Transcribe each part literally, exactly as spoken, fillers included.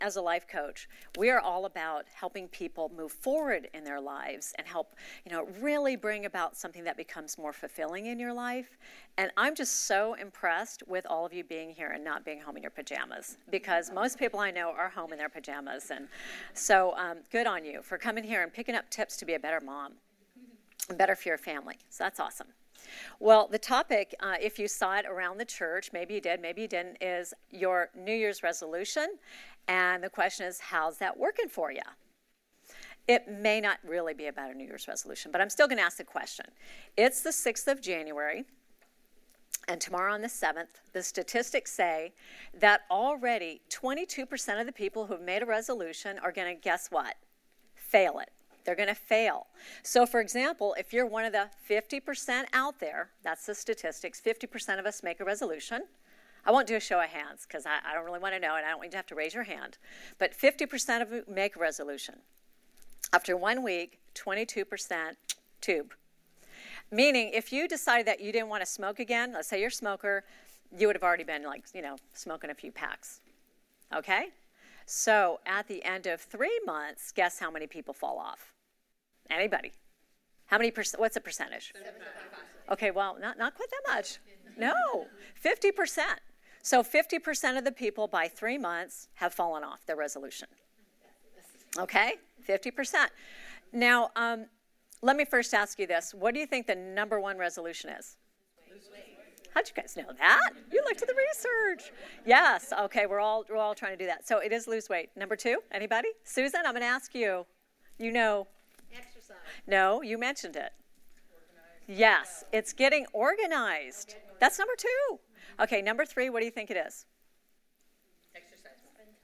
as a life coach, we are all about helping people move forward in their lives and help, you know, really bring about something that becomes more fulfilling in your life. And I'm just so impressed with all of you being here and not being home in your pajamas, because most people I know are home in their pajamas. And so um, good on you for coming here and picking up tips to be a better mom, better for your family. So that's awesome. Well, the topic, uh, if you saw it around the church, maybe you did, maybe you didn't, is your New Year's resolution. And the question is, how's that working for you? It may not really be about a New Year's resolution, but I'm still going to ask the question. It's the sixth of January, and tomorrow on the seventh, the statistics say that already twenty-two percent of the people who have made a resolution are going to, guess what? Fail it. They're going to fail. So, for example, if you're one of the fifty percent out there, that's the statistics, fifty percent of us make a resolution. I won't do a show of hands because I, I don't really want to know, and I don't want you to have to raise your hand. But fifty percent of you make a resolution. After one week, twenty-two percent tube. Meaning, if you decided that you didn't want to smoke again, let's say you're a smoker, you would have already been, like, you know, smoking a few packs. Okay? So at the end of three months, guess how many people fall off? Anybody? How many percent? What's the percentage? Okay, well, not, not quite that much. No, fifty percent. So fifty percent of the people by three months have fallen off their resolution. Okay, fifty percent. Now, um, let me first ask you this. What do you think the number one resolution is? How'd you guys know that? You looked at the research. Yes. Okay, we're all we're all trying to do that. So it is lose weight. Number two, anybody? Susan, I'm going to ask you. You know. Exercise. No, you mentioned it. Organized. Yes, it's getting organized. Getting organized. That's number two. Okay, number three, what do you think it is? Exercise.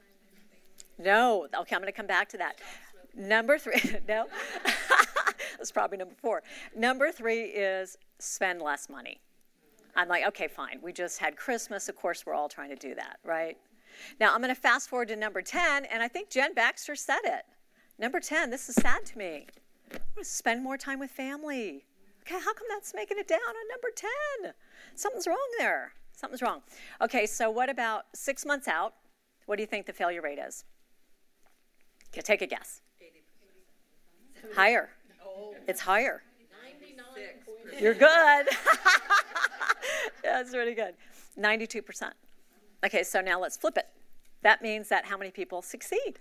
No. Okay, I'm going to come back to that. Number three, no. That's probably number four. Number three is spend less money. I'm like, okay, fine. We just had Christmas. Of course, we're all trying to do that, right? Now, I'm going to fast forward to number ten, and I think Jen Baxter said it. Number ten, this is sad to me. I want to spend more time with family. Okay, how come that's making it down on number ten? Something's wrong there. Something's wrong. Okay, so what about six months out? What do you think the failure rate is? Okay, take a guess. eighty percent. Higher. Oh. It's higher. ninety-nine. You're good. That's really good. ninety-two percent. Okay, so now let's flip it. That means that how many people succeed?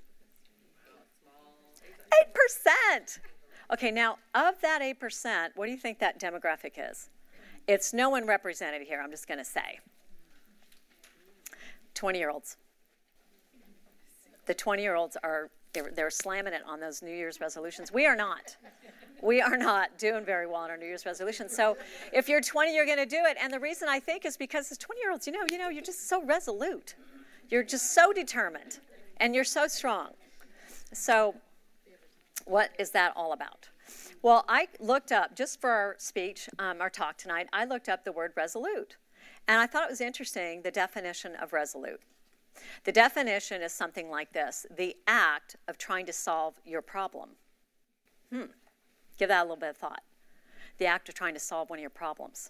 eight percent. Okay, now of that eight percent, what do you think that demographic is? It's no one represented here, I'm just going to say. twenty-year-olds. The twenty-year-olds are, they're, they're slamming it on those New Year's resolutions. We are not. We are not doing very well on our New Year's resolutions. So if you're twenty, you're going to do it. And the reason I think is because as twenty-year-olds, you know, you know, you're just so resolute. You're just so determined. And you're so strong. So what is that all about? Well, I looked up, just for our speech, um, our talk tonight, I looked up the word resolute. And I thought it was interesting, the definition of resolute. The definition is something like this: the act of trying to solve your problem. Hmm. Give that a little bit of thought. The act of trying to solve one of your problems.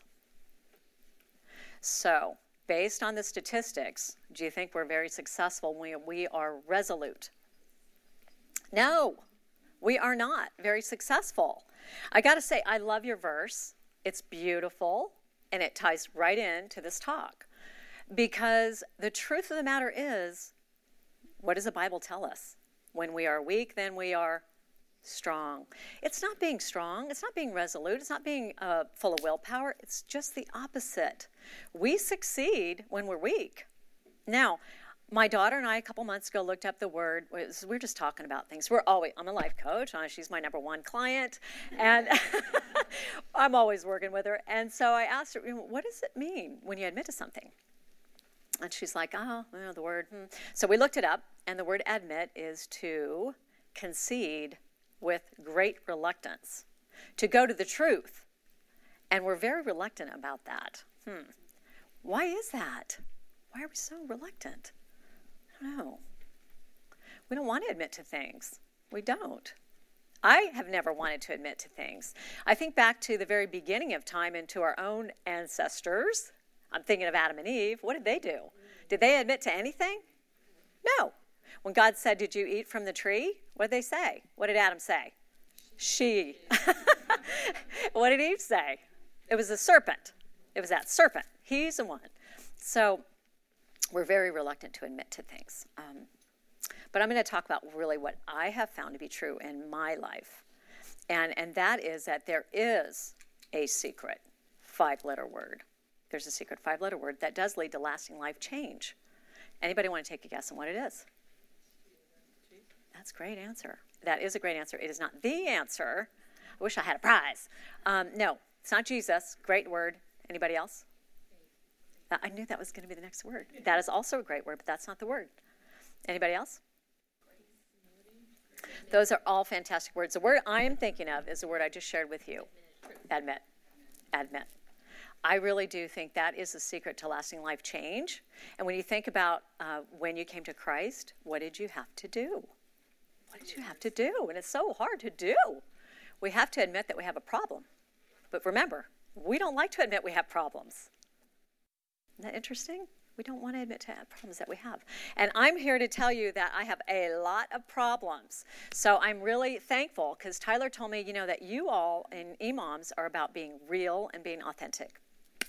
So, based on the statistics, do you think we're very successful when we are resolute? No, we are not very successful. I got to say, I love your verse. It's beautiful, and it ties right into this talk. Because the truth of the matter is, what does the Bible tell us? When we are weak, then we are strong. It's not being strong. It's not being resolute. It's not being uh, full of willpower. It's just the opposite. We succeed when we're weak. Now, my daughter and I, a couple months ago, looked up the word. We're just talking about things. We're always, I'm a life coach. She's my number one client. And I'm always working with her. And so I asked her, what does it mean when you admit to something? And she's like, oh, you know, the word. Hmm. So we looked it up. And the word admit is to concede with great reluctance, to go to the truth. And we're very reluctant about that. Hmm. Why is that? Why are we so reluctant? I don't know. We don't want to admit to things. We don't. I have never wanted to admit to things. I think back to the very beginning of time and to our own ancestors. I'm thinking of Adam and Eve. What did they do? Did they admit to anything? No. When God said, did you eat from the tree? What did they say? What did Adam say? She. What did Eve say? It was the serpent. It was that serpent. He's the one. So we're very reluctant to admit to things. Um, but I'm going to talk about really what I have found to be true in my life. And, and that is that there is a secret five-letter word. There's a secret five-letter word that does lead to lasting life change. Anybody want to take a guess on what it is? That's a great answer. That is a great answer. It is not the answer. I wish I had a prize. Um, no, it's not Jesus. Great word. Anybody else? Uh, I knew that was going to be the next word. That is also a great word, but that's not the word. Anybody else? Those are all fantastic words. The word I am thinking of is the word I just shared with you. Admit. Admit. I really do think that is the secret to lasting life change. And when you think about uh, when you came to Christ, what did you have to do? What did you have to do? And it's so hard to do. We have to admit that we have a problem. But remember, we don't like to admit we have problems. Isn't that interesting? We don't want to admit to problems that we have. And I'm here to tell you that I have a lot of problems. So I'm really thankful because Tyler told me, you know, that you all in E MOMS are about being real and being authentic.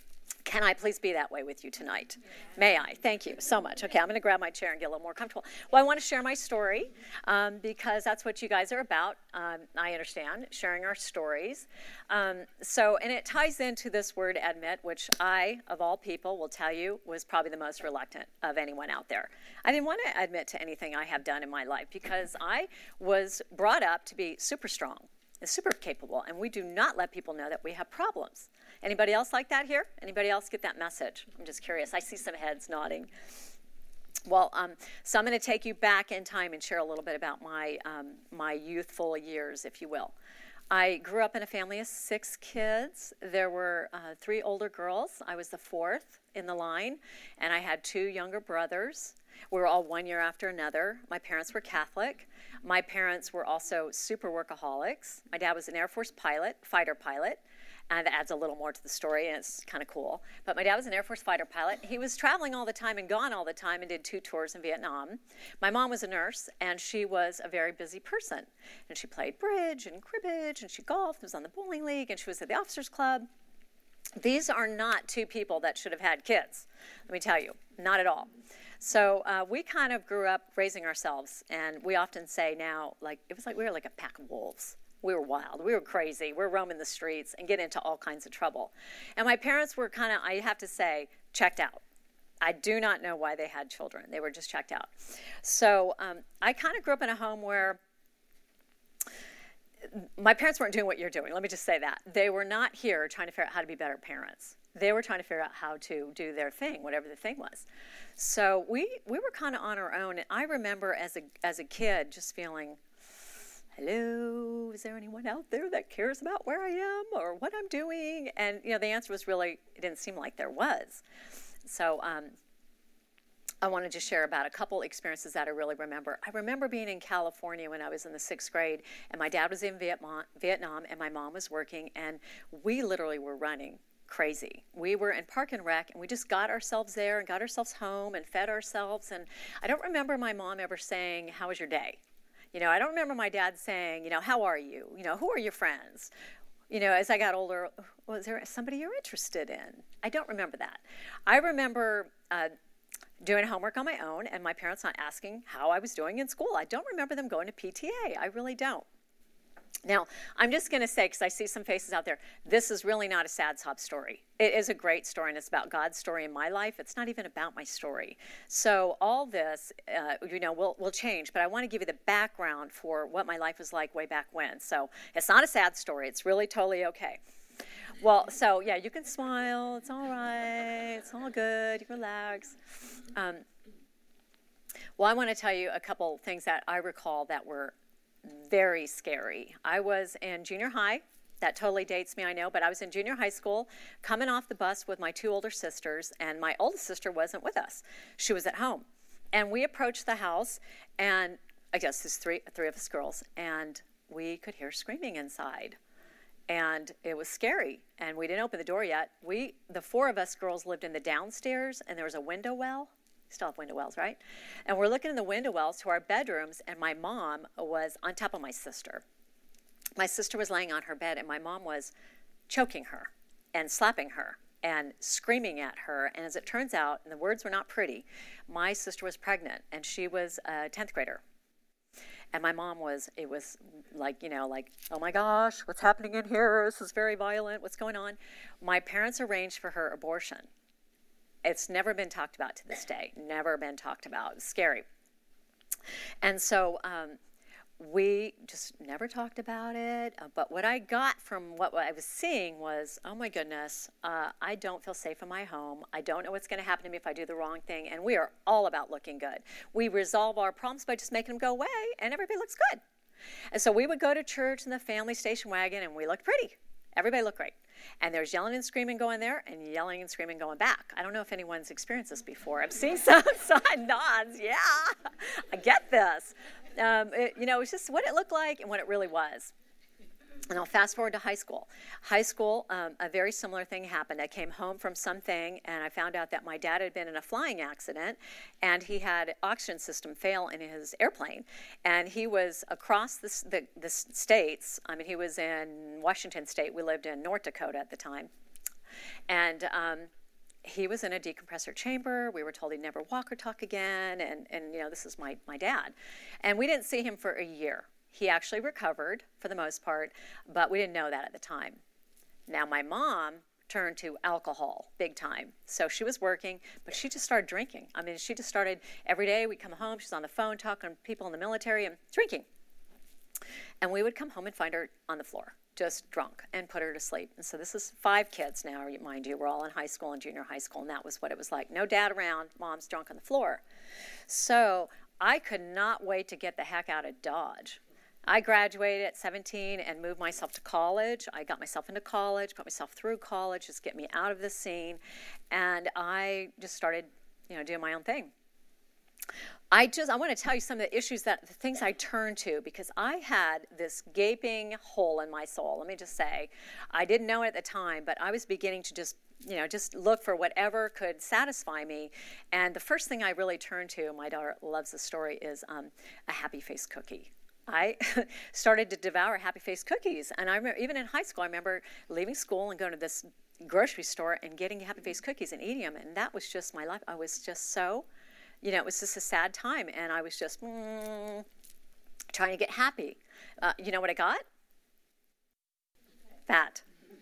Can I please be that way with you tonight? May I? Thank you so much. Okay, I'm going to grab my chair and get a little more comfortable. Well, I want to share my story um, because that's what you guys are about. Um, I understand, sharing our stories. Um, so, and it ties into this word admit, which I, of all people, will tell you was probably the most reluctant of anyone out there. I didn't want to admit to anything I have done in my life because I was brought up to be super strong and super capable, and we do not let people know that we have problems. Anybody else like that here? Anybody else get that message? I'm just curious. I see some heads nodding. Well, um, so I'm going to take you back in time and share a little bit about my um, my youthful years, if you will. I grew up in a family of six kids. There were uh, three older girls. I was the fourth in the line, and I had two younger brothers. We were all one year after another. My parents were Catholic. My parents were also super workaholics. My dad was an Air Force pilot, fighter pilot. And that adds a little more to the story, and it's kind of cool. But my dad was an Air Force fighter pilot. He was traveling all the time and gone all the time and did two tours in Vietnam. My mom was a nurse, and she was a very busy person. And she played bridge and cribbage, and she golfed, was on the bowling league, and she was at the officers club. These are not two people that should have had kids, let me tell you, not at all. So uh, we kind of grew up raising ourselves, and we often say now, like, it was like we were like a pack of wolves. We were wild. We were crazy. We were roaming the streets and get into all kinds of trouble. And my parents were kind of, I have to say, checked out. I do not know why they had children. They were just checked out. So um, I kind of grew up in a home where my parents weren't doing what you're doing. Let me just say that. They were not here trying to figure out how to be better parents. They were trying to figure out how to do their thing, whatever the thing was. So we we were kind of on our own. And I remember as a as a kid just feeling, hello, is there anyone out there that cares about where I am or what I'm doing? And, you know, the answer was really, it didn't seem like there was. So um, I want to just share about a couple experiences that I really remember. I remember being in California when I was in the sixth grade, and my dad was in Vietnam, Vietnam and my mom was working, and we literally were running crazy. We were in Park and Rec, and we just got ourselves there and got ourselves home and fed ourselves. And I don't remember my mom ever saying, how was your day? You know, I don't remember my dad saying, you know, how are you? You know, who are your friends? You know, as I got older, was there somebody you're interested in? I don't remember that. I remember uh, doing homework on my own and my parents not asking how I was doing in school. I don't remember them going to P T A. I really don't. Now, I'm just going to say, because I see some faces out there, this is really not a sad sob story. It is a great story, and it's about God's story in my life. It's not even about my story. So all this, uh, you know, will will change, but I want to give you the background for what my life was like way back when. So it's not a sad story. It's really totally okay. Well, so, yeah, you can smile. It's all right. It's all good. You relax. Um, well, I want to tell you a couple things that I recall that were very scary. I was in junior high. That totally dates me, I know, but I was in junior high school coming off the bus with my two older sisters, and my oldest sister wasn't with us. She was at home. And we approached the house, and I guess there's three, three of us girls, and we could hear screaming inside. And it was scary, and we didn't open the door yet. We, the four of us girls lived in the downstairs, and there was a window well. Still have window wells, right? And we're looking in the window wells to our bedrooms, and my mom was on top of my sister. My sister was laying on her bed, and my mom was choking her and slapping her and screaming at her. And as it turns out, and the words were not pretty, my sister was pregnant, and she was a tenth grader. And my mom was, it was like, you know, like, oh my gosh, what's happening in here? This is very violent. What's going on? My parents arranged for her abortion. It's never been talked about to this day. Never been talked about. It's scary. And so um, we just never talked about it. Uh, but what I got from what, what I was seeing was, oh my goodness, uh, I don't feel safe in my home. I don't know what's going to happen to me if I do the wrong thing. And we are all about looking good. We resolve our problems by just making them go away, and everybody looks good. And so we would go to church in the family station wagon, and we looked pretty. Everybody looked great. And there's yelling and screaming going there and yelling and screaming going back. I don't know if anyone's experienced this before. I've seen some side nods. Yeah, I get this. Um, it, you know, it's just what it looked like and what it really was. And I'll fast forward to high school. High school, um, a very similar thing happened. I came home from something, and I found out that my dad had been in a flying accident, and he had oxygen system fail in his airplane. And he was across the, the, the states. I mean, he was in Washington State. We lived in North Dakota at the time. And um, he was in a decompressor chamber. We were told he'd never walk or talk again. And, and you know, this is my, my dad. And we didn't see him for a year. He actually recovered for the most part, but we didn't know that at the time. Now, my mom turned to alcohol big time. So she was working, but she just started drinking. I mean, she just started every day. We'd come home. She's on the phone talking to people in the military and drinking. And we would come home and find her on the floor, just drunk, and put her to sleep. And so this is five kids now, mind you. We're all in high school and junior high school, and that was what it was like. No dad around. Mom's drunk on the floor. So I could not wait to get the heck out of Dodge. I graduated at seventeen and moved myself to college. I got myself into college, put myself through college, just get me out of the scene. And I just started, you know, doing my own thing. I just, I want to tell you some of the issues that, the things I turned to, because I had this gaping hole in my soul. Let me just say, I didn't know it at the time, but I was beginning to just, you know, just look for whatever could satisfy me. And the first thing I really turned to, my daughter loves the story, is um, a Happy Face cookie. I started to devour Happy Face cookies. And I remember, even in high school, I remember leaving school and going to this grocery store and getting Happy Face cookies and eating them. And that was just my life. I was just so, you know, it was just a sad time. And I was just mm, trying to get happy. Uh, you know what I got? Fat.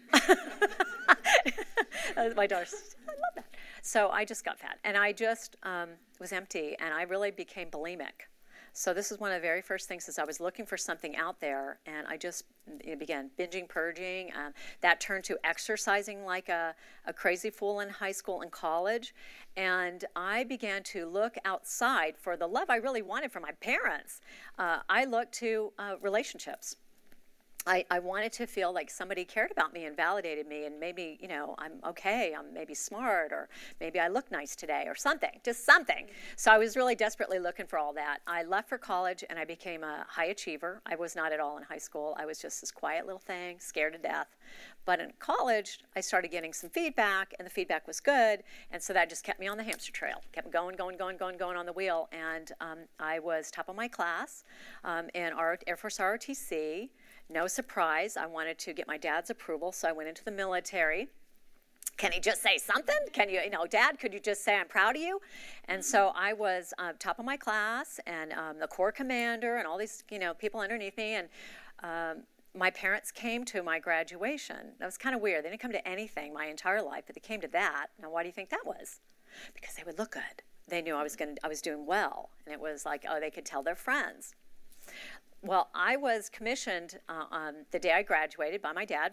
My daughter says, I love that. So I just got fat. And I just um, was empty. And I really became bulimic. So this is one of the very first things, is I was looking for something out there, and I just you know, began binging, purging. Um, that turned to exercising like a, a crazy fool in high school and college. And I began to look outside for the love I really wanted from my parents. Uh, I looked to uh, relationships. I, I wanted to feel like somebody cared about me and validated me, and maybe, you know, I'm okay, I'm maybe smart, or maybe I look nice today, or something, just something. So I was really desperately looking for all that. I left for college, and I became a high achiever. I was not at all in high school. I was just this quiet little thing, scared to death. But in college, I started getting some feedback, and the feedback was good, and so that just kept me on the hamster trail, kept going, going, going, going, going on the wheel. And um, I was top of my class um, in our Air Force R O T C. No surprise, I wanted to get my dad's approval, so I went into the military. Can he just say something? Can you, you know, Dad, could you just say I'm proud of you? And so I was uh, top of my class, and um, the Corps commander, and all these, you know, people underneath me, and um, my parents came to my graduation. That was kind of weird. They didn't come to anything my entire life, but they came to that. Now, why do you think that was? Because they would look good. They knew I was going, I was doing well, and it was like, oh, they could tell their friends. Well, I was commissioned uh, on the day I graduated by my dad.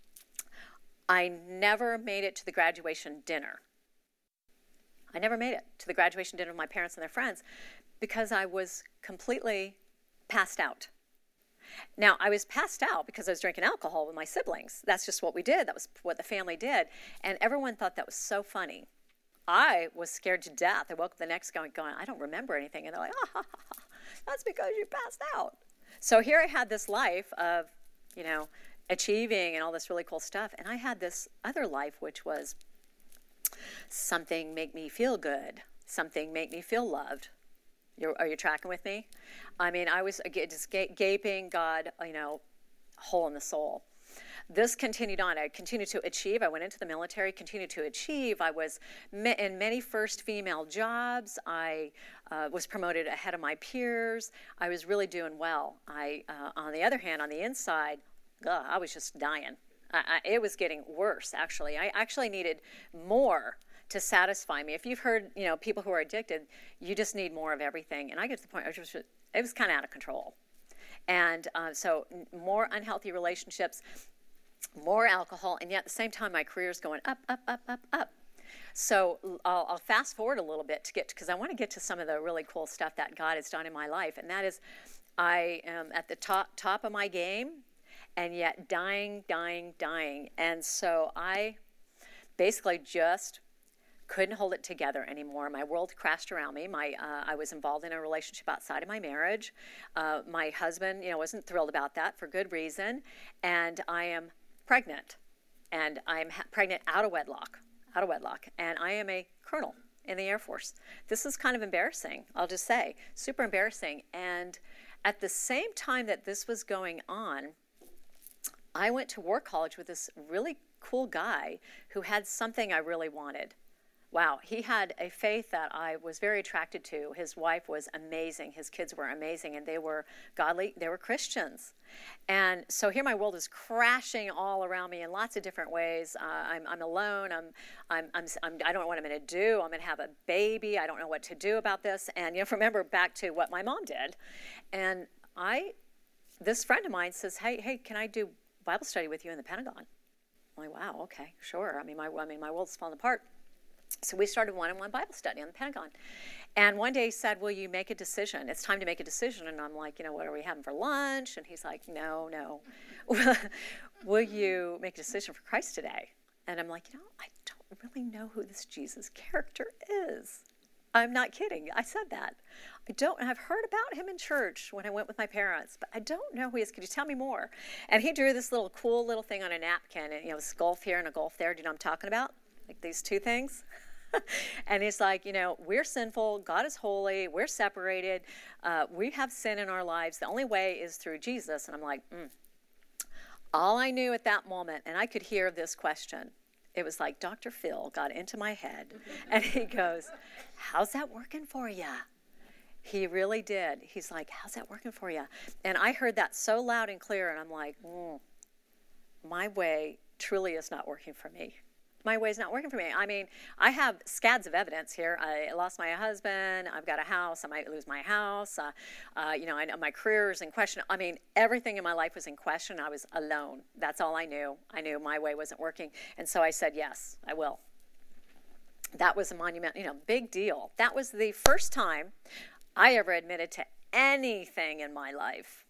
I never made it to the graduation dinner. I never made it to the graduation dinner with my parents and their friends because I was completely passed out. Now, I was passed out because I was drinking alcohol with my siblings. That's just what we did. That was what the family did. And everyone thought that was so funny. I was scared to death. I woke up the next day going, I don't remember anything. And they're like, ah, ha, ha, ha. That's because you passed out. So here I had this life of, you know, achieving and all this really cool stuff. And I had this other life, which was something make me feel good, something make me feel loved. You're, are you tracking with me? I mean, I was just gaping, God, you know, hole in the soul. This continued on. I continued to achieve. I went into the military, continued to achieve. I was in many first female jobs. I uh, was promoted ahead of my peers. I was really doing well. I, uh, on the other hand, on the inside, ugh, I was just dying. I, I, it was getting worse, actually. I actually needed more to satisfy me. If you've heard, you know, people who are addicted, you just need more of everything. And I get to the point, I was just, it was kind of out of control. And uh, so more unhealthy relationships, more alcohol, and yet at the same time my career is going up, up, up, up, up. So I'll, I'll fast forward a little bit to get, because I want to get to some of the really cool stuff that God has done in my life, and that is I am at the top top of my game, and yet dying, dying, dying. And so I basically just couldn't hold it together anymore. My world crashed around me. My, uh, I was involved in a relationship outside of my marriage. Uh, my husband, you know, wasn't thrilled about that for good reason, and I am pregnant, and I'm ha- pregnant out of wedlock, out of wedlock, and I am a colonel in the Air Force. This is kind of embarrassing, I'll just say, super embarrassing. And at the same time that this was going on, I went to war college with this really cool guy who had something I really wanted. Wow, he had a faith that I was very attracted to. His wife was amazing. His kids were amazing, and they were godly. They were Christians. And so here my world is crashing all around me in lots of different ways. Uh, I'm, I'm alone. I'm, I'm, I'm, I'm, I don't know what I'm going to do. I'm going to have a baby. I don't know what to do about this. And, you know, remember back to what my mom did. And I, this friend of mine says, hey, hey, can I do Bible study with you in the Pentagon? I'm like, wow, okay, sure. I mean, my, I mean, my world's falling apart. So we started one-on-one Bible study on the Pentagon. And one day he said, will you make a decision? It's time to make a decision. And I'm like, you know, what are we having for lunch? And he's like, no, no. Will you make a decision for Christ today? And I'm like, you know, I don't really know who this Jesus character is. I'm not kidding. I said that. I don't, I've heard about him in church when I went with my parents, but I don't know who he is. Could you tell me more? And he drew this little cool little thing on a napkin, and, you know, this gulf here and a gulf there. Do you know what I'm talking about? Like these two things. And it's like, you know, we're sinful. God is holy. We're separated. Uh, we have sin in our lives. The only way is through Jesus. And I'm like, mm. All I knew at that moment, and I could hear this question. It was like Doctor Phil got into my head, and he goes, how's that working for you? He really did. He's like, how's that working for you? And I heard that so loud and clear, and I'm like, mm, my way truly is not working for me. My way's not working for me. I mean, I have scads of evidence here. I lost my husband. I've got a house. I might lose my house. Uh, uh, you know, I know my career is in question. I mean, everything in my life was in question. I was alone. That's all I knew. I knew my way wasn't working. And so I said, yes, I will. That was a monument, you know, big deal. That was the first time I ever admitted to anything in my life.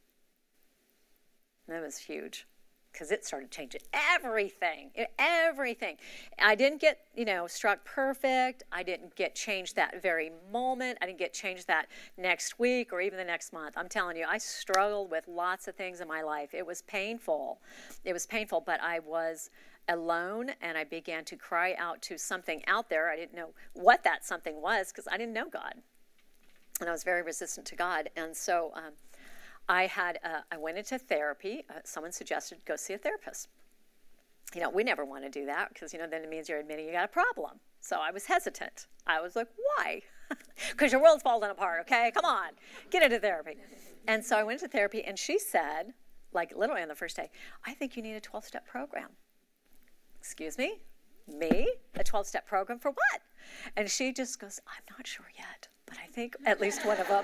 That was huge. Because it started changing everything, everything. I didn't get, you know, struck perfect. I didn't get changed that very moment. I didn't get changed that next week or even the next month. I'm telling you, I struggled with lots of things in my life. It was painful. It was painful, but I was alone, and I began to cry out to something out there. I didn't know what that something was because I didn't know God. And I was very resistant to God. And so um, I had, uh, I went into therapy. Uh, someone suggested go see a therapist. You know, we never want to do that because, you know, then it means you're admitting you got a problem. So I was hesitant. I was like, why? Because your world's falling apart, okay? Come on, get into therapy. And so I went into therapy, and she said, like literally on the first day, I think you need a twelve-step program. Excuse me? Me? A twelve-step program for what? And she just goes, I'm not sure yet, but I think at least one of them.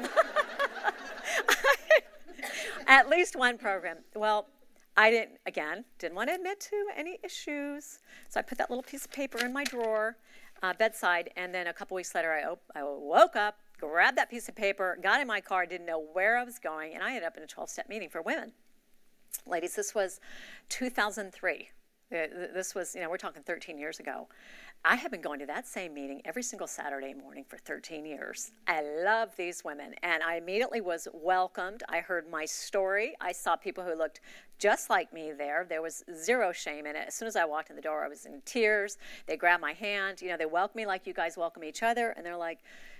At least one program. Well, I didn't, again, didn't want to admit to any issues. So I put that little piece of paper in my drawer, uh, bedside, and then a couple weeks later I, op- I woke up, grabbed that piece of paper, got in my car, didn't know where I was going, and I ended up in a twelve-step meeting for women. Ladies, this was two thousand three. This was, you know, we're talking thirteen years ago. I have been going to that same meeting every single Saturday morning for thirteen years. I love these women, and I immediately was welcomed. I heard my story. I saw people who looked just like me there. There was zero shame in it. As soon as I walked in the door, I was in tears. They grabbed my hand. You know, they welcomed me like you guys welcome each other, and they're like,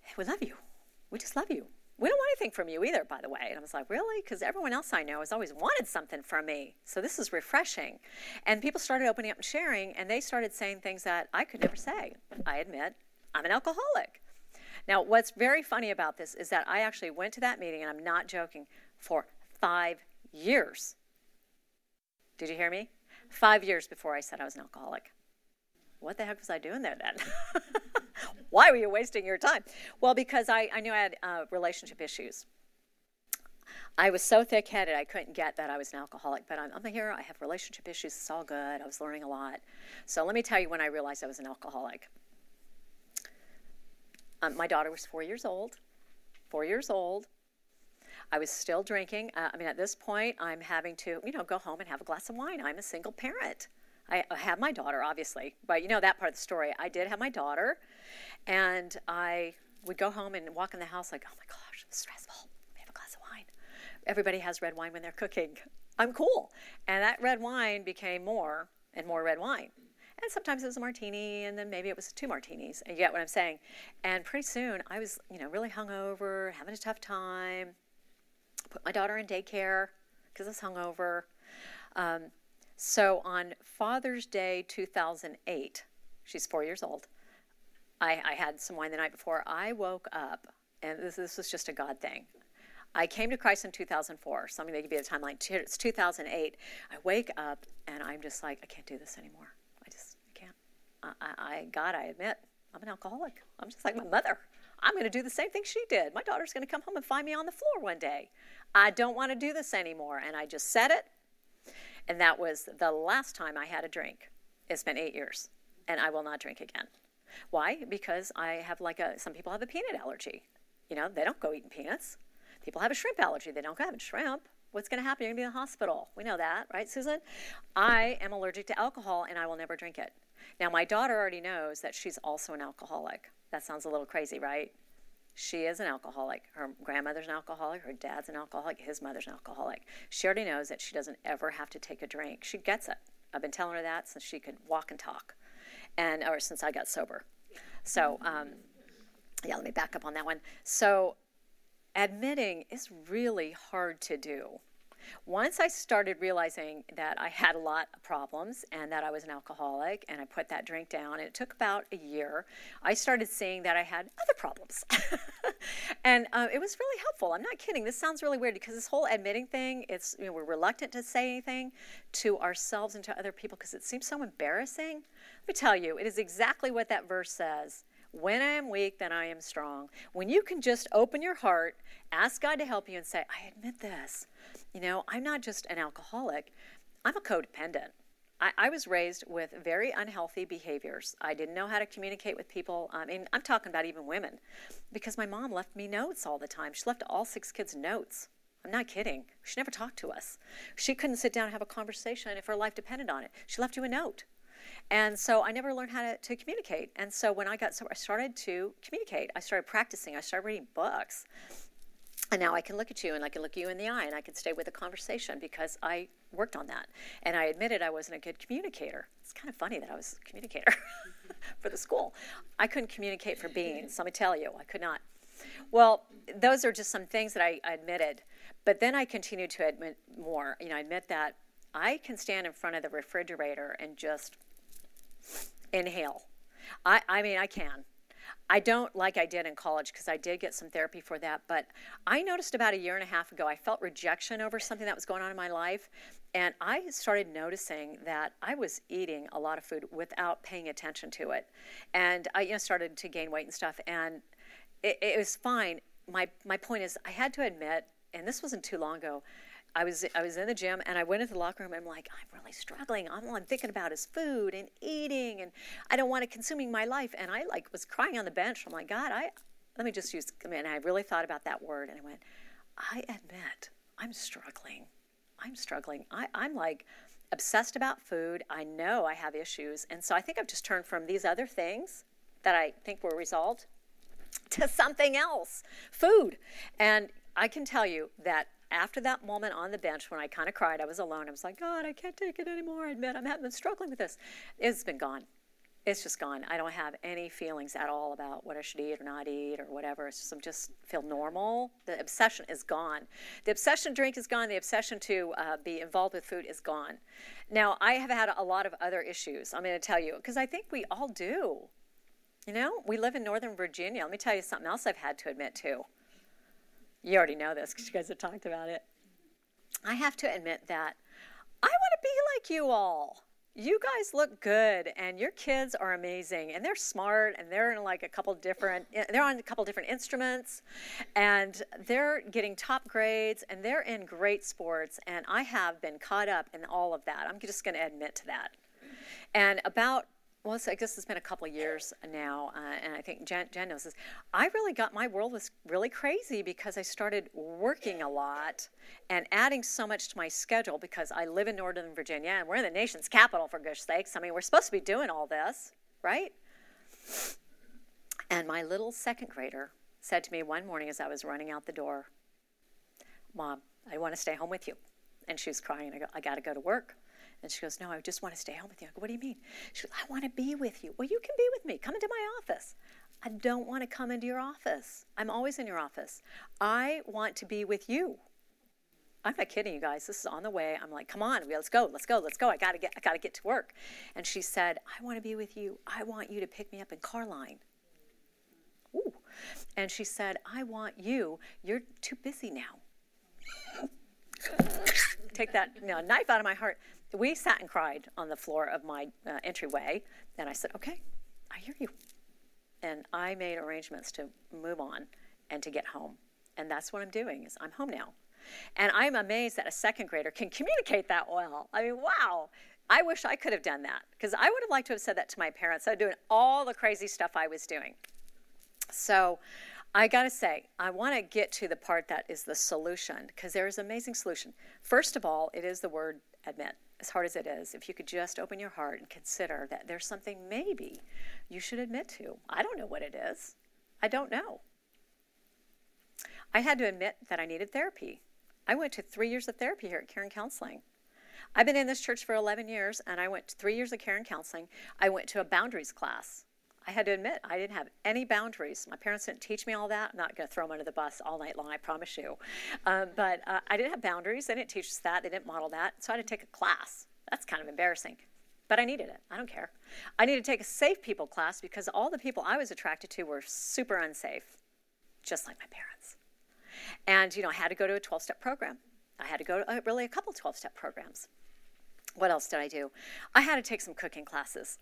we love you. We just love you. We don't want anything from you either, by the way. And I was like, really? Because everyone else I know has always wanted something from me. So this is refreshing. And people started opening up and sharing, and they started saying things that I could never say. I admit, I'm an alcoholic. Now, what's very funny about this is that I actually went to that meeting, and I'm not joking, for five years. Did you hear me? Five years before I said I was an alcoholic. What the heck was I doing there then? Why were you wasting your time? Well, because I, I knew I had uh, relationship issues. I was so thick-headed I couldn't get that I was an alcoholic, but I'm, I'm here, I have relationship issues, it's all good, I was learning a lot. So let me tell you when I realized I was an alcoholic. Um, my daughter was four years old, four years old. I was still drinking. Uh, I mean, at this point, I'm having to, you know, go home and have a glass of wine. I'm a single parent. I have my daughter, obviously, but you know that part of the story. I did have my daughter, and I would go home and walk in the house like, oh my gosh, it's stressful. Let me have a glass of wine. Everybody has red wine when they're cooking. I'm cool. And that red wine became more and more red wine. And sometimes it was a martini, and then maybe it was two martinis. And you get what I'm saying. And pretty soon, I was, you know, really hungover, having a tough time. Put my daughter in daycare because I was hungover. Um, So on Father's Day two thousand eight, she's four years old, I, I had some wine the night before. I woke up, and this, this was just a God thing. I came to Christ in two thousand four. So I'm going to give you the timeline. It's two thousand eight. I wake up, and I'm just like, I can't do this anymore. I just I can't. I, I, I God, I admit, I'm an alcoholic. I'm just like my mother. I'm going to do the same thing she did. My daughter's going to come home and find me on the floor one day. I don't want to do this anymore. And I just said it. And that was the last time I had a drink. It's been eight years, and I will not drink again. Why? Because I have like a, some people have a peanut allergy. You know, they don't go eating peanuts. People have a shrimp allergy. They don't go having shrimp. What's going to happen? You're going to be in the hospital. We know that, right, Susan? I am allergic to alcohol, and I will never drink it. Now, my daughter already knows that she's also an alcoholic. That sounds a little crazy, right? She is an alcoholic. Her grandmother's an alcoholic. Her dad's an alcoholic. His mother's an alcoholic. She already knows that she doesn't ever have to take a drink. She gets it. I've been telling her that since she could walk and talk, and or since I got sober. So, um, yeah, let me back up on that one. So, admitting is really hard to do. Once I started realizing that I had a lot of problems and that I was an alcoholic, and I put that drink down, and it took about a year, I started seeing that I had other problems. and uh, it was really helpful. I'm not kidding. This sounds really weird because this whole admitting thing, it's, you know, we're reluctant to say anything to ourselves and to other people because it seems so embarrassing. Let me tell you, it is exactly what that verse says. When I am weak, then I am strong. When you can just open your heart, ask God to help you and say, I admit this. You know, I'm not just an alcoholic. I'm a codependent. I, I was raised with very unhealthy behaviors. I didn't know how to communicate with people. I mean, I'm talking about even women, because my mom left me notes all the time. She left all six kids notes. I'm not kidding. She never talked to us. She couldn't sit down and have a conversation if her life depended on it. She left you a note. And so I never learned how to, to communicate. And so when I got sober, I started to communicate. I started practicing. I started reading books. And now I can look at you and I can look you in the eye and I can stay with a conversation because I worked on that. And I admitted I wasn't a good communicator. It's kind of funny that I was a communicator for the school. I couldn't communicate for beans. Let me tell you, I could not. Well, those are just some things that I, I admitted. But then I continued to admit more. You know, I admit that I can stand in front of the refrigerator and just inhale. I, I mean, I can. I don't like I did in college because I did get some therapy for that, but I noticed about a year and a half ago I felt rejection over something that was going on in my life, and I started noticing that I was eating a lot of food without paying attention to it, and I you know, started to gain weight and stuff, and it, it was fine. My my point is I had to admit, and this wasn't too long ago, I was I was in the gym and I went into the locker room and I'm like, I'm really struggling. All I'm thinking about is food and eating, and I don't want it consuming my life. And I like was crying on the bench. I'm like, God, I let me just use, I mean, I really thought about that word and I went, I admit I'm struggling. I'm struggling. I, I'm like obsessed about food. I know I have issues. And so I think I've just turned from these other things that I think were resolved to something else, food. And I can tell you that after that moment on the bench when I kind of cried, I was alone. I was like, God, I can't take it anymore. I admit I'm having, struggling with this. It's been gone. It's just gone. I don't have any feelings at all about what I should eat or not eat or whatever. It's just, I just feel normal. The obsession is gone. The obsession to drink is gone. The obsession to uh, be involved with food is gone. Now, I have had a lot of other issues, I'm going to tell you, because I think we all do. You know, we live in Northern Virginia. Let me tell you something else I've had to admit to. You already know this because you guys have talked about it. I have to admit that I want to be like you all. You guys look good, and your kids are amazing, and they're smart, and they're in like a couple different, they're on a couple different instruments, and they're getting top grades, and they're in great sports, and I have been caught up in all of that. I'm just going to admit to that. And about, well, I guess it's been a couple of years now, uh, and I think Jen, Jen knows this. I really got, my world was really crazy because I started working a lot and adding so much to my schedule because I live in Northern Virginia, and we're in the nation's capital, for gosh sakes. I mean, we're supposed to be doing all this, right? And my little second grader said to me one morning as I was running out the door, Mom, I want to stay home with you. And she was crying, and I go, I got to go to work. And she goes, no, I just want to stay home with you. I go, what do you mean? She goes, I want to be with you. Well, you can be with me. Come into my office. I don't want to come into your office. I'm always in your office. I want to be with you. I'm not kidding you guys. This is on the way. I'm like, come on, let's go, let's go, let's go. I gotta get I gotta get to work. And she said, I want to be with you. I want you to pick me up in Carline. Ooh. And she said, I want you. You're too busy now. Take that you know, knife out of my heart. We sat and cried on the floor of my uh, entryway, and I said, okay, I hear you. And I made arrangements to move on and to get home. And that's what I'm doing, is I'm home now. And I'm amazed that a second grader can communicate that well. I mean, wow. I wish I could have done that, because I would have liked to have said that to my parents. I was doing all the crazy stuff I was doing. So I got to say, I want to get to the part that is the solution, because there is an amazing solution. First of all, it is the word admit. As hard as it is, if you could just open your heart and consider that there's something maybe you should admit to. I don't know what it is. I don't know. I had to admit that I needed therapy. I went to three years of therapy here at Caring Counseling. I've been in this church for eleven years, and I went to three years of Caring Counseling. I went to a boundaries class. I had to admit, I didn't have any boundaries. My parents didn't teach me all that. I'm not going to throw them under the bus all night long, I promise you. Um, but uh, I didn't have boundaries. They didn't teach us that. They didn't model that. So I had to take a class. That's kind of embarrassing. But I needed it. I don't care. I needed to take a safe people class because all the people I was attracted to were super unsafe, just like my parents. And, you know, I had to go to a twelve-step program. I had to go to uh, really a couple twelve-step programs. What else did I do? I had to take some cooking classes.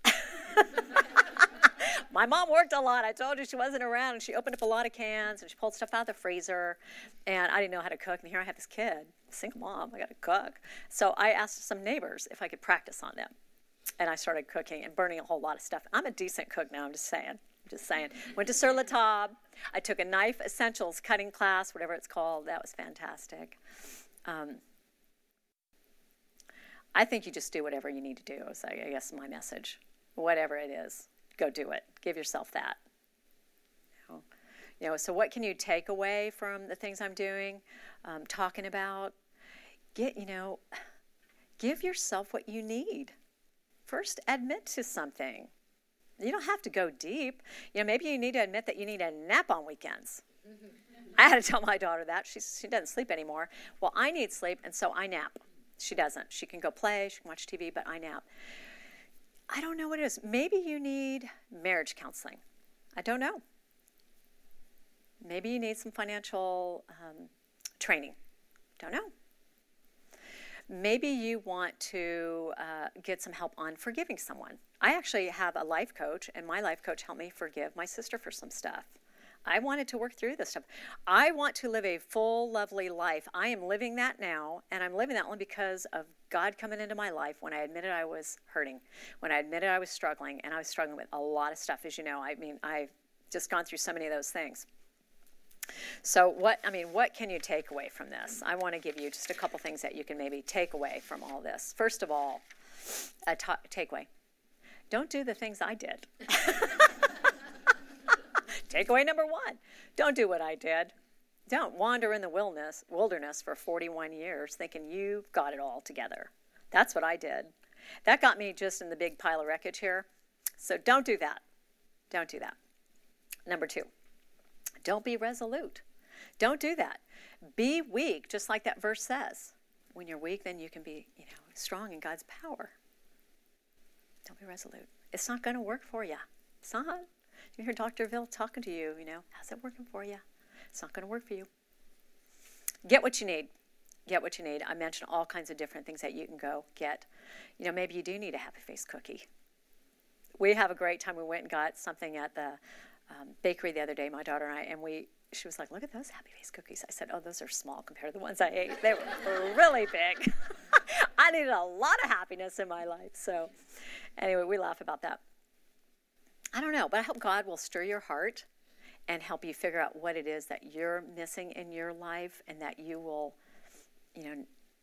My mom worked a lot. I told you she wasn't around, and she opened up a lot of cans, and she pulled stuff out of the freezer, and I didn't know how to cook. And here I have this kid, single mom, I got to cook. So I asked some neighbors if I could practice on them, and I started cooking and burning a whole lot of stuff. I'm a decent cook now, I'm just saying. I'm just saying. Went to Sur La Table. I took a knife essentials cutting class, whatever it's called. That was fantastic. Um, I think you just do whatever you need to do, is I guess my message. Whatever it is. Go do it. Give yourself that. You know, you know, so what can you take away from the things I'm doing, um, talking about? Get, you know, give yourself what you need. First, admit to something. You don't have to go deep. You know, maybe you need to admit that you need a nap on weekends. Mm-hmm. I had to tell my daughter that. She, she doesn't sleep anymore. Well, I need sleep, and so I nap. She doesn't. She can go play, she can watch T V, but I nap. I don't know what it is. Maybe you need marriage counseling. I don't know. Maybe you need some financial um, training. Don't know. Maybe you want to uh, get some help on forgiving someone. I actually have a life coach, and my life coach helped me forgive my sister for some stuff. I wanted to work through this stuff. I want to live a full, lovely life. I am living that now, and I'm living that one because of God coming into my life when I admitted I was hurting, when I admitted I was struggling, and I was struggling with a lot of stuff, as you know. I mean, I've just gone through so many of those things. So what, I mean, what can you take away from this? I want to give you just a couple things that you can maybe take away from all this. First of all, a ta- takeaway. Don't do the things I did. Takeaway number one, don't do what I did. Don't wander in the wilderness, wilderness for forty-one years thinking you've got it all together. That's what I did. That got me just in the big pile of wreckage here. So don't do that. Don't do that. Number two, don't be resolute. Don't do that. Be weak, just like that verse says. When you're weak, then you can be, you know, strong in God's power. Don't be resolute. It's not going to work for you. It's not. You hear Doctor Ville talking to you, you know, how's it working for you? It's not going to work for you. Get what you need. Get what you need. I mentioned all kinds of different things that you can go get. You know, maybe you do need a Happy Face cookie. We have a great time. We went and got something at the um, bakery the other day, my daughter and I, and we she was like, look at those Happy Face cookies. I said, oh, those are small compared to the ones I ate. They were really big. I needed a lot of happiness in my life. So anyway, we laugh about that. I don't know, but I hope God will stir your heart and help you figure out what it is that you're missing in your life, and that you will, you know,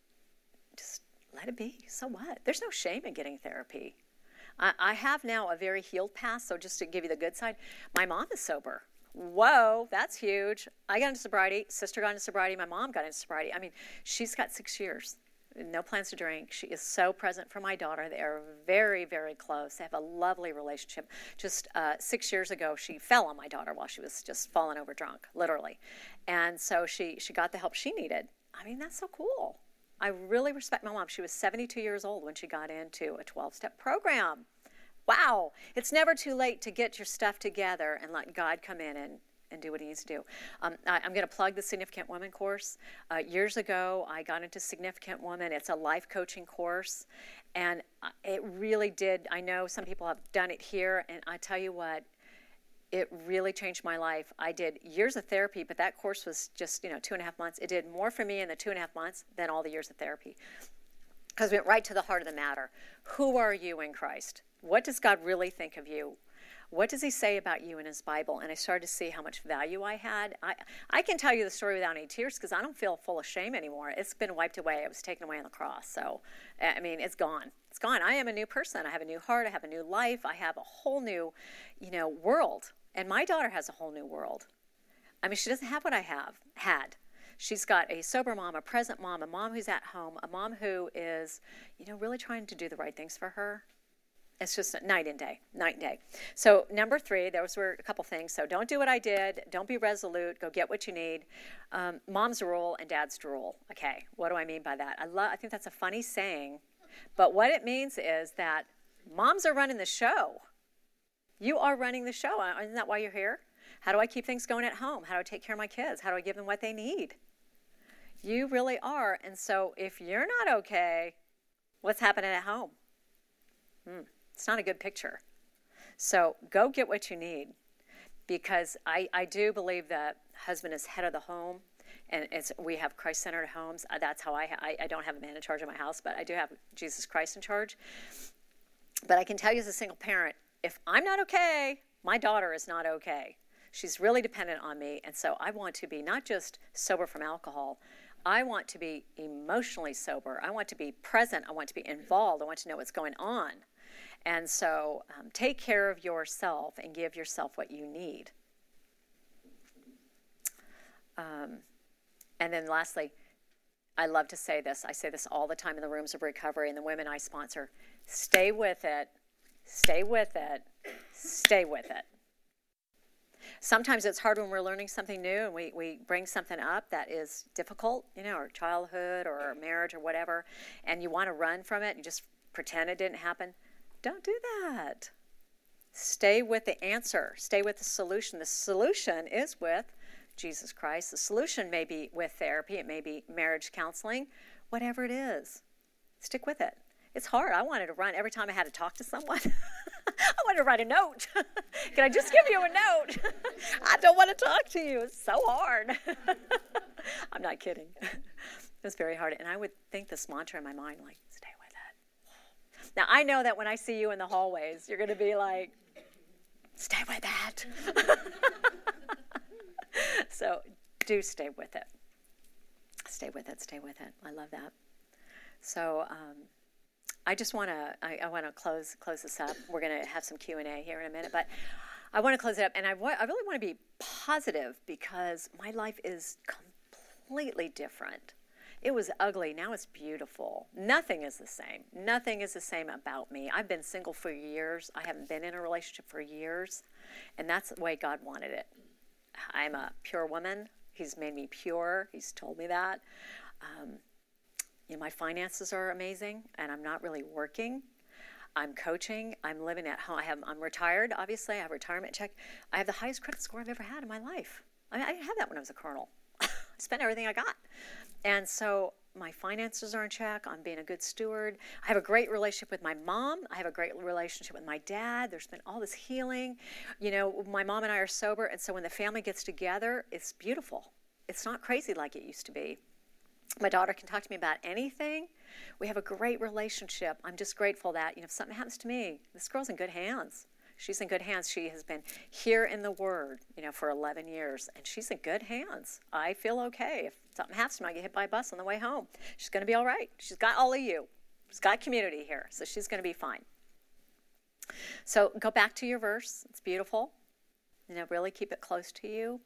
just let it be. So what? There's no shame in getting therapy. I, I have now a very healed past, so just to give you the good side, my mom is sober. Whoa, that's huge. I got into sobriety. Sister got into sobriety. My mom got into sobriety. I mean, she's got six years. No plans to drink. She is so present for my daughter. They are very, very close. They have a lovely relationship. Just uh, six years ago, she fell on my daughter while she was just falling over drunk, literally. And so she, she got the help she needed. I mean, that's so cool. I really respect my mom. She was seventy-two years old when she got into a twelve-step program. Wow. It's never too late to get your stuff together and let God come in and, and do what he needs to do. Um, I, I'm going to plug the Significant Woman course. Uh, years ago, I got into Significant Woman. It's a life coaching course, and it really did. I know some people have done it here, and I tell you what, it really changed my life. I did years of therapy, but that course was just, you know, two and a half months. It did more for me in the two and a half months than all the years of therapy, because we went right to the heart of the matter. Who are you in Christ? What does God really think of you? What does he say about you in his Bible? And I started to see how much value I had. I, I can tell you the story without any tears because I don't feel full of shame anymore. It's been wiped away. It was taken away on the cross. So, I mean, it's gone. It's gone. I am a new person. I have a new heart. I have a new life. I have a whole new, you know, world. And my daughter has a whole new world. I mean, she doesn't have what I have had. She's got a sober mom, a present mom, a mom who's at home, a mom who is, you know, really trying to do the right things for her. It's just night and day, night and day. So number three, those were a couple things. So don't do what I did. Don't be resolute. Go get what you need. Um, mom's rule and dad's drool. Okay, what do I mean by that? I love. I think that's a funny saying, but what it means is that moms are running the show. You are running the show. Isn't that why you're here? How do I keep things going at home? How do I take care of my kids? How do I give them what they need? You really are. And so if you're not okay, what's happening at home? Hmm. It's not a good picture. So go get what you need, because I, I do believe that husband is head of the home, and it's we have Christ-centered homes. That's how I, I I don't have a man in charge of my house, but I do have Jesus Christ in charge. But I can tell you as a single parent, if I'm not okay, my daughter is not okay. She's really dependent on me, and so I want to be not just sober from alcohol. I want to be emotionally sober. I want to be present. I want to be involved. I want to know what's going on. And so um, take care of yourself and give yourself what you need. Um, and then lastly, I love to say this. I say this all the time in the rooms of recovery and the women I sponsor. Stay with it. Stay with it. Stay with it. Sometimes it's hard when we're learning something new and we, we bring something up that is difficult, you know, or childhood or marriage or whatever, and you want to run from it and just pretend it didn't happen. Don't do that. Stay with the answer. Stay with the solution. The solution is with Jesus Christ. The solution may be with therapy. It may be marriage counseling. Whatever it is, stick with it. It's hard. I wanted to run every time I had to talk to someone. I wanted to write a note. Can I just give you a note? I don't want to talk to you. It's so hard. I'm not kidding. It was very hard. And I would think this mantra in my mind, like, stay with it. Now, I know that when I see you in the hallways, you're going to be like, stay with that. So do stay with it. Stay with it. Stay with it. I love that. So um, I just want to I, I want to close close this up. We're going to have some Q and A here in a minute, but I want to close it up, and I, wa- I really want to be positive because my life is completely different. It was ugly. Now it's beautiful. Nothing is the same. Nothing is the same about me. I've been single for years. I haven't been in a relationship for years. And that's the way God wanted it. I'm a pure woman. He's made me pure. He's told me that. Um, you know, my finances are amazing, and I'm not really working. I'm coaching. I'm living at home. I have, I'm retired, obviously. I have a retirement check. I have the highest credit score I've ever had in my life. I mean, I didn't have that when I was a colonel. I spent everything I got. And so my finances are in check. I'm being a good steward. I have a great relationship with my mom. I have a great relationship with my dad. There's been all this healing. You know, my mom and I are sober, and so when the family gets together, it's beautiful. It's not crazy like it used to be. My daughter can talk to me about anything. We have a great relationship. I'm just grateful that, you know, if something happens to me, this girl's in good hands. She's in good hands. She has been here in the Word, you know, for eleven years, and she's in good hands. I feel okay. If something happens to me, I get hit by a bus on the way home. She's going to be all right. She's got all of you. She's got community here, so she's going to be fine. So go back to your verse. It's beautiful. You know, really keep it close to you.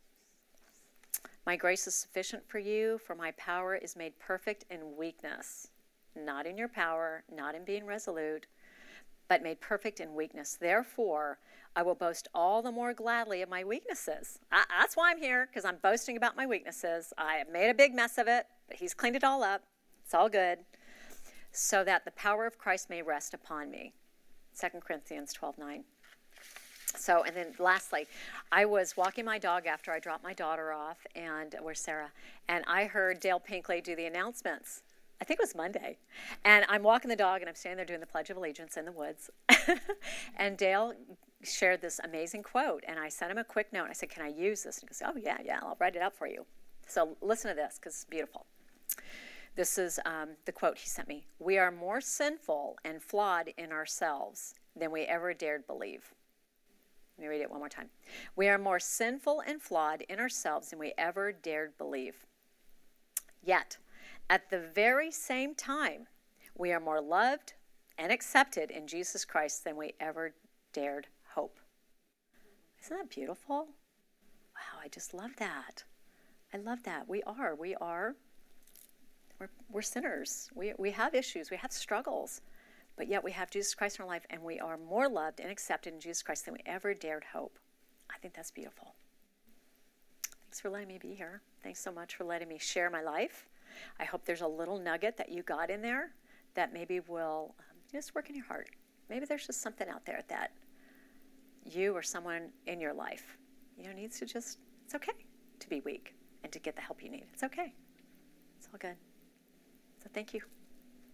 My grace is sufficient for you, for my power is made perfect in weakness. Not in your power, not in being resolute, but made perfect in weakness. Therefore, I will boast all the more gladly of my weaknesses. I, that's why I'm here, because I'm boasting about my weaknesses. I have made a big mess of it, but he's cleaned it all up. It's all good. So that the power of Christ may rest upon me. Second Corinthians twelve nine. So, and then lastly, I was walking my dog after I dropped my daughter off, and where's Sarah? And I heard Dale Pinkley do the announcements. I think it was Monday. And I'm walking the dog, and I'm standing there doing the Pledge of Allegiance in the woods. And Dale shared this amazing quote, and I sent him a quick note. I said, can I use this? And he goes, oh, yeah, yeah, I'll write it up for you. So listen to this, because it's beautiful. This is um, the quote he sent me. We are more sinful and flawed in ourselves than we ever dared believe. Let me read it one more time. We are more sinful and flawed in ourselves than we ever dared believe. Yet, at the very same time, we are more loved and accepted in Jesus Christ than we ever dared hope. Isn't that beautiful? Wow, I just love that. I love that. We are. We are. We're, we're sinners. We, we have issues. We have struggles. But yet we have Jesus Christ in our life, and we are more loved and accepted in Jesus Christ than we ever dared hope. I think that's beautiful. Thanks for letting me be here. Thanks so much for letting me share my life. I hope there's a little nugget that you got in there that maybe will um, just work in your heart. Maybe there's just something out there that you or someone in your life, you know, needs to just, it's okay to be weak and to get the help you need. It's okay. It's all good. So thank you.